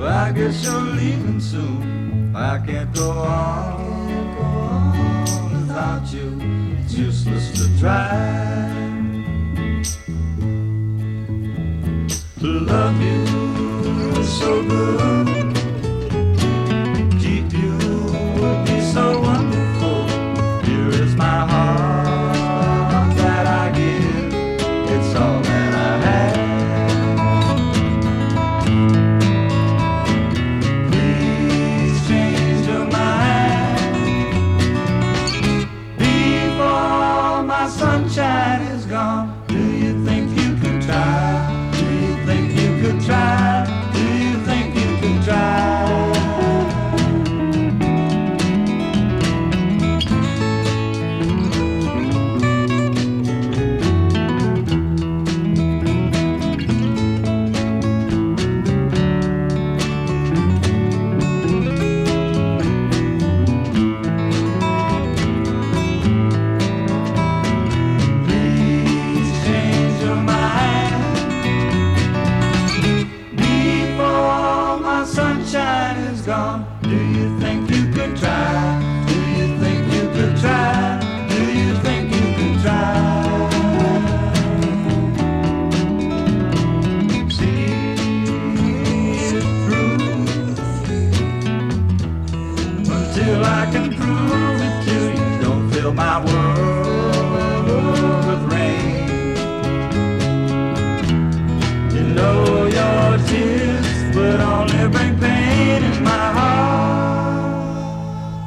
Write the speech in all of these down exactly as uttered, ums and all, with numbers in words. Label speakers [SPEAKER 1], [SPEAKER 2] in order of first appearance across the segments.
[SPEAKER 1] I guess you're leaving soon. I can't go on, can't go on without you. It's useless to try to love you so good. Keep you would be so wonderful. Here is my heart that I give. It's all that I have. Sunshine is gone. Do you think you could try? Do you think you could try? Do you think you could try? Sunshine is gone. Do you think you could try? Do you think you could try? Do you think you could try? See it through until I can prove it to you. Don't fill my world with rain. You know your tears would only bring pain in my heart.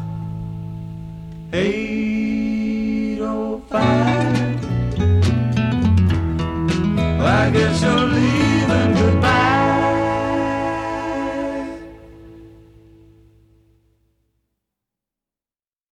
[SPEAKER 1] eight oh five. Well, I guess you're